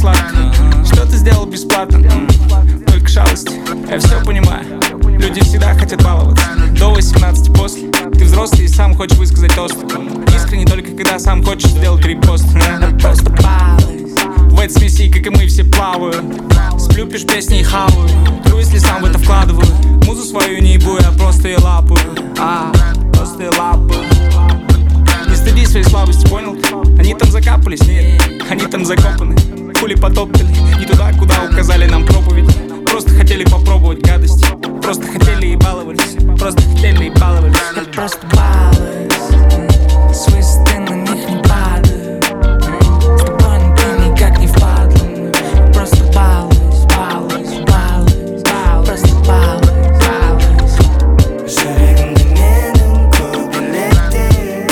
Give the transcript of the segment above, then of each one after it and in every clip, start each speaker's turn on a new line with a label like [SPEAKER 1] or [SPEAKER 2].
[SPEAKER 1] сладко. Что ты сделал бесплатно? Только шалости, я все понимаю. Люди всегда хотят баловаться. До 18 после. Ты взрослый и сам хочешь высказать тост. Искренне только когда сам хочешь сделать репост. Я просто балуюсь. В этой смеси, как и мы, все плавают. Сплю, пишу песни и хаваю. Тру, если сам в это вкладываю. Музу свою не ебу, я просто ее лапаю. Просто ее лапаю. Не стыди своей слабости, понял? Они там закапались, нет, они там закопаны. Хули потоптали, не туда, куда указали нам проповедь. Просто хотели попробовать гадости. Просто хотели и баловались. Просто хотели и баловались.
[SPEAKER 2] Я просто балуюсь. С высоты на них не падаю. С тобой на ты никак не впадлен. Просто балуюсь, балуюсь, балуюсь, балуюсь. Просто балуюсь, балуюсь.
[SPEAKER 3] Sürekli benim kubilekte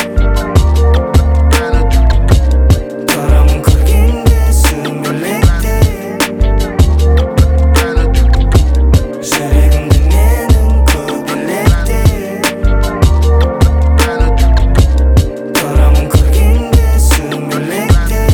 [SPEAKER 3] Karam kulginde sümülekte Sürekli benim kubilekte Karam kulginde sümülekte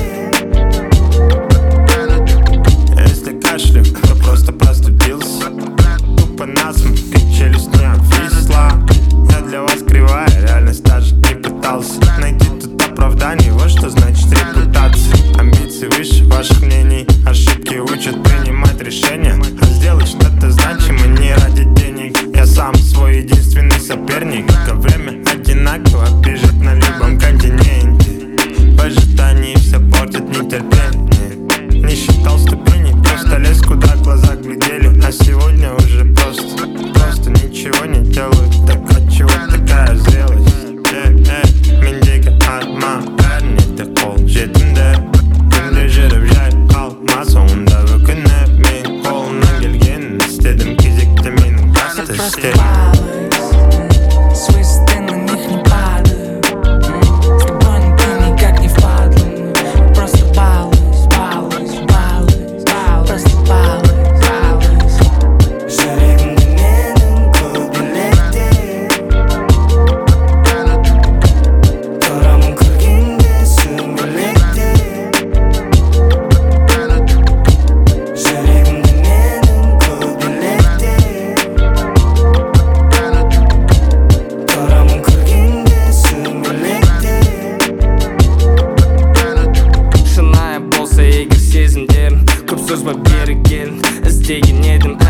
[SPEAKER 3] Если кашлю, то просто простудился. Тупо насмех, как челюсть не обвисла. Я для вас кривая, реальность даже не пытался найти тут оправдание, вот что значит репутация. Амбиции выше ваших мнений, ошибки учат принимать решения. А сделать что-то значимо не ради денег. Я сам свой единственный соперник. Как время одинаково бежит на любом континенте. В ожидании все портит нетерпение. Не считал ступеней, просто лез куда глаза глядели. А сегодня уже просто ничего не делаю. Так от чего такая зрелость? Мендегі атма бәріне қол жетімді. Күнде жүріп жай қалма соңында өкініп. Мен қолымнан келгенін істедім, кезекті менің басты істерім.
[SPEAKER 2] С высоты на них не падаю. С тобой на ты никак не впадлен. Просто балуюсь, балуюсь, балуюсь, балуюсь. Просто балуюсь, балуюсь.
[SPEAKER 3] Sürekli benim kubilekte Karam kulginde sümülekte Sürekli benim kubilekte Karam kulginde sümülekte
[SPEAKER 4] Шынайы болса егер сезімдерім көп созбай бері келін іздеген едім